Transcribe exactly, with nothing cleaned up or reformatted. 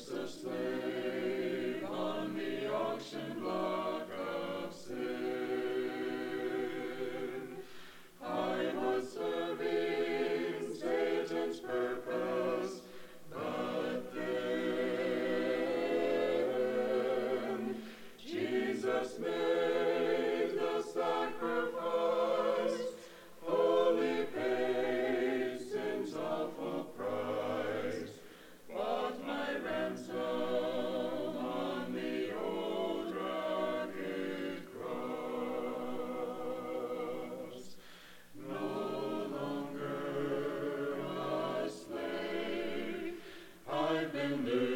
once a slave on the auction block of sin. I was serving Satan's purpose, but then Jesus made the sacrifice, fully paid sin's awful price, bought my ransom on the old rugged cross. No longer a slave, I've been loosed